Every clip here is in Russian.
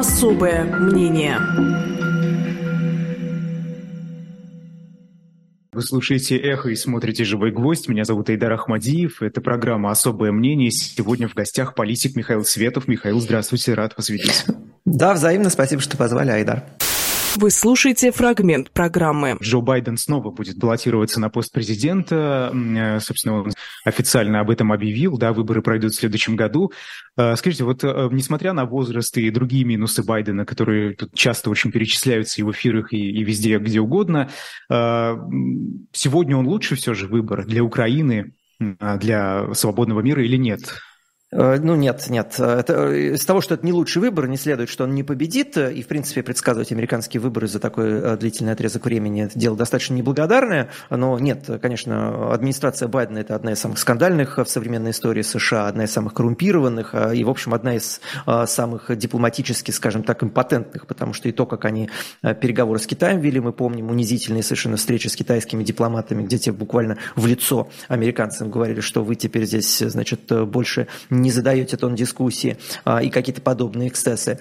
Особое мнение. Вы слушаете «Эхо» и смотрите «Живой гвоздь». Меня зовут Айдар Ахмадиев. Это программа «Особое мнение». Сегодня в гостях политик Михаил Светов. Михаил, здравствуйте, рад вас видеть. Да, взаимно. Спасибо, что позвали, Айдар. Вы слушаете фрагмент программы. Джо Байден снова будет баллотироваться на пост президента. Собственно, он официально об этом объявил. Да, выборы пройдут в следующем году. Скажите, вот несмотря на возраст и другие минусы Байдена, которые тут часто очень перечисляются и в эфирах, и везде, где угодно, сегодня он лучший все же выбор для Украины, для свободного мира или нет? Нет. Из того, что это не лучший выбор, не следует, что он не победит. И, в принципе, предсказывать американские выборы за такой длительный отрезок времени – это дело достаточно неблагодарное. Но нет, конечно, администрация Байдена – это одна из самых скандальных в современной истории США, одна из самых коррумпированных и, в общем, одна из самых дипломатически, скажем так, импотентных, потому что и то, как они переговоры с Китаем вели, мы помним, унизительные совершенно встречи с китайскими дипломатами, где те буквально в лицо американцам говорили, что вы теперь здесь, значит, больше не задаете тон дискуссии и какие-то подобные эксцессы.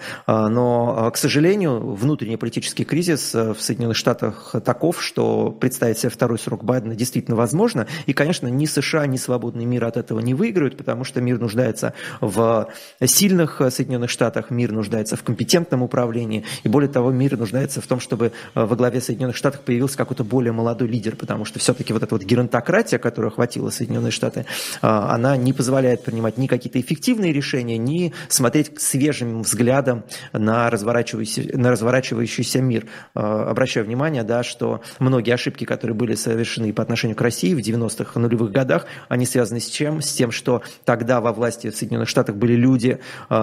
Но, к сожалению, внутренний политический кризис в Соединенных Штатах таков, что представить себе второй срок Байдена действительно возможно. И, конечно, ни США, ни свободный мир от этого не выиграют, потому что мир нуждается в сильных Соединенных Штатах, мир нуждается в компетентном управлении. И, более того, мир нуждается в том, чтобы во главе Соединенных Штатов появился какой-то более молодой лидер, потому что все-таки вот эта вот геронтократия, которая охватила Соединенные Штаты, она не позволяет принимать никакие эффективные решения, не смотреть свежим взглядом на разворачивающийся мир. Обращаю внимание, да, что многие ошибки, которые были совершены по отношению к России в 90-х нулевых годах, они связаны с чем? С тем, что тогда во власти в Соединенных Штатах были люди,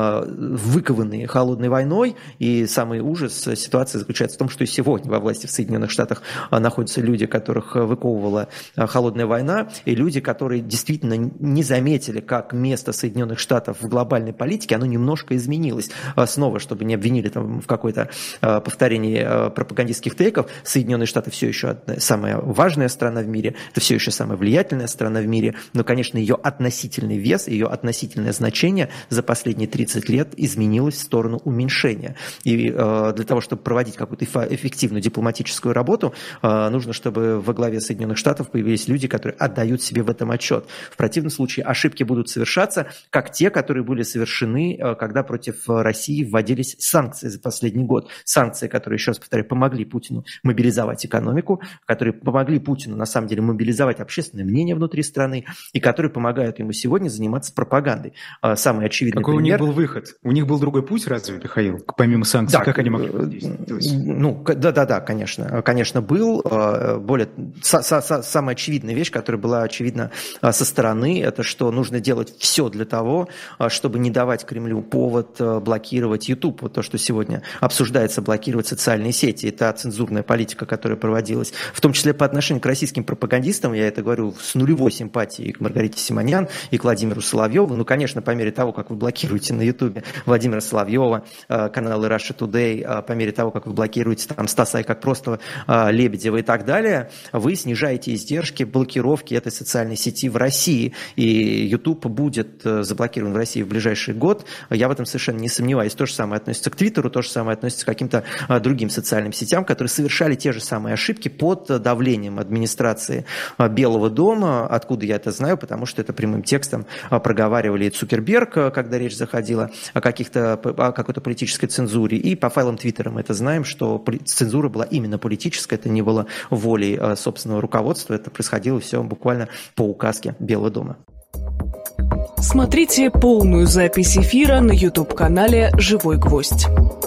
выкованные холодной войной, и самый ужас ситуации заключается в том, что и сегодня во власти в Соединенных Штатах находятся люди, которых выковывала холодная война, и люди, которые действительно не заметили, как место Соединенных Штатов в глобальной политике, оно немножко изменилось. Снова, чтобы не обвинили там в какое-то повторении пропагандистских тейков, Соединенные Штаты все еще самая важная страна в мире, это все еще самая влиятельная страна в мире, но, конечно, ее относительный вес, ее относительное значение за последние 30 лет изменилось в сторону уменьшения. И для того, чтобы проводить какую-то эффективную дипломатическую работу, нужно, чтобы во главе Соединенных Штатов появились люди, которые отдают себе в этом отчет. В противном случае ошибки будут совершаться, как те, которые были совершены, когда против России вводились санкции за последний год. Санкции, которые, еще раз повторяю, помогли Путину мобилизовать экономику, которые помогли Путину, на самом деле, мобилизовать общественное мнение внутри страны и которые помогают ему сегодня заниматься пропагандой. Самый очевидный Какой пример... у них был выход? У них был другой путь, разве, Михаил, помимо санкций? Да, как они могли действовать? Да, конечно. Конечно, был. Самая очевидная вещь, которая была очевидна со стороны, это что нужно делать все для того, чтобы не давать Кремлю повод блокировать YouTube. Вот то, что сегодня обсуждается, блокировать социальные сети. Это цензурная политика, которая проводилась, в том числе по отношению к российским пропагандистам. Я это говорю с нулевой симпатией к Маргарите Симонян и к Владимиру Соловьеву. Ну, конечно, по мере того, как вы блокируете на YouTube Владимира Соловьева, каналы Russia Today, по мере того, как вы блокируете там Стаса и как просто Лебедева и так далее, вы снижаете издержки блокировки этой социальной сети в России. И YouTube будет заблокирован в России в ближайший год. Я в этом совершенно не сомневаюсь. То же самое относится к Твиттеру, то же самое относится к каким-то другим социальным сетям, которые совершали те же самые ошибки под давлением администрации Белого дома. Откуда я это знаю? Потому что это прямым текстом проговаривали и Цукерберг, когда речь заходила о какой-то политической цензуре, и по файлам Твиттера мы это знаем, что цензура была именно политическая, это не было волей собственного руководства, это происходило все буквально по указке Белого дома. Смотрите полную запись эфира на YouTube-канале «Живой гвоздь».